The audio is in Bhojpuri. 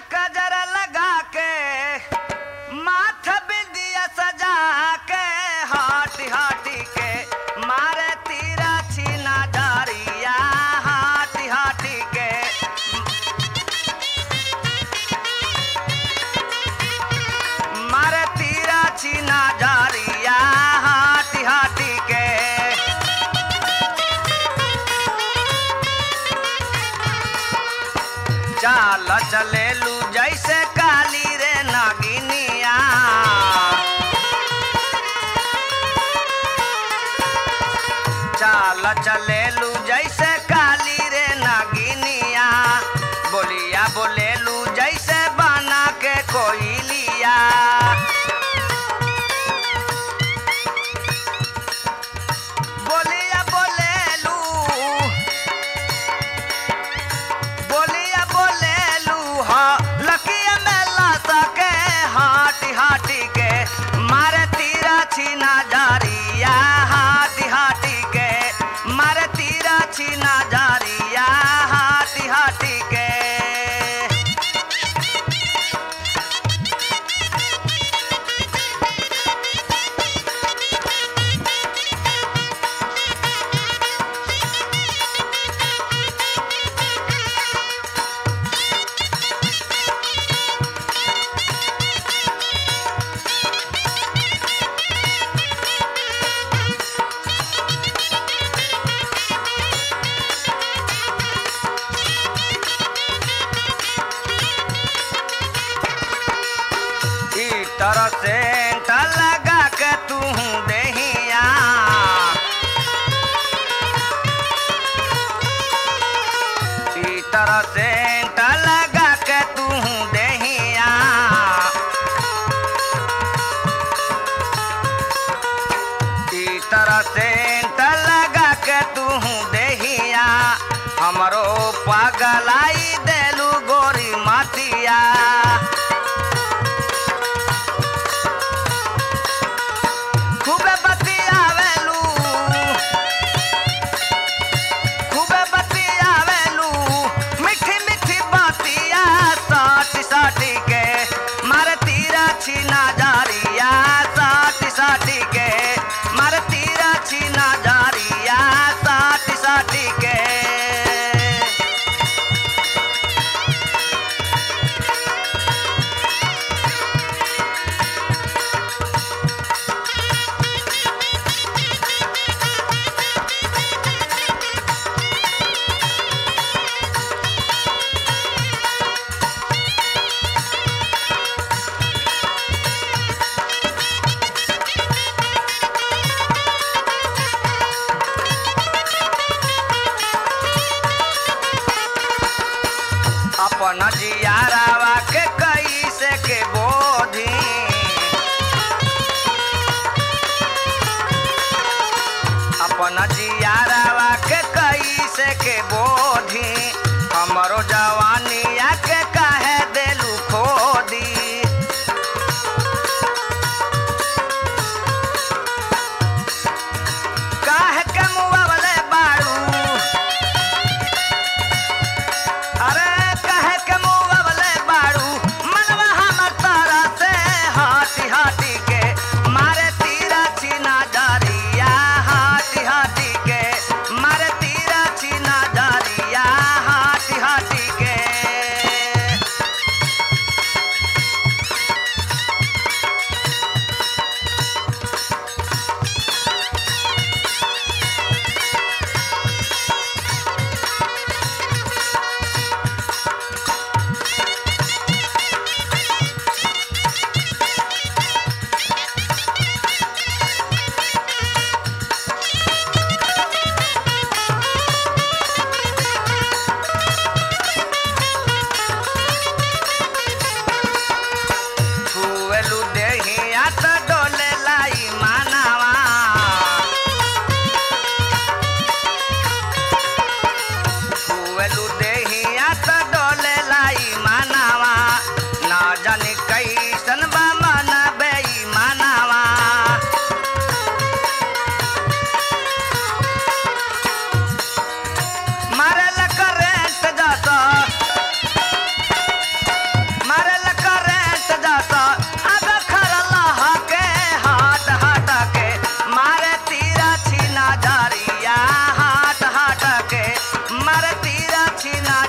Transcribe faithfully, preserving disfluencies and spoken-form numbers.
गजरा लगा के माथ बिंदिया सजा के हाटी हाटी के मारे तीरा छीना जारिया हाटी हाटी के मारे तीरा छीना जारिया हाटी हाटी के चाल चलेलू जैसे काली रे नागिनिया चाल चलेलू जैसे काली रे नागिनिया बोलिया बोलेलू जैसे बना के कोयलिया बोलिया बोलेलू बोलिया बोलेलू हा लकिया मेला सके हाटी हाटी के मारे तीरा छीना जारिया हाटी हाटी के मारे तीरा छीना जारिया हाटी हाटी के तरह सेंट लगा के तू देहिया ई तरह सेंट लगा के तू देहिया ई तरह सेंट लगा के तू देहिया हमरो पगलाई देलू गोरी मातिया खूबे बतियावेलू खूबे बतियावेलू मीठी मीठी बातिया साटी साटी के मारे तीरा छीना जारिया साटी साटी के मारे तीरा छीना जारिया साटी साटी के अपन जियारावा के कैसे के बोधी अपन जियारावा के कैसे के बोधी हमरो जवानिया के काहे देलू खोदी काहे के मुआवले बाड़ू अरे काहे के मुआवले बाड़ू मनवा हमर तारा से हाटी हाटी के मारे तीरा छीना जारिया हाटी हाटी छिनार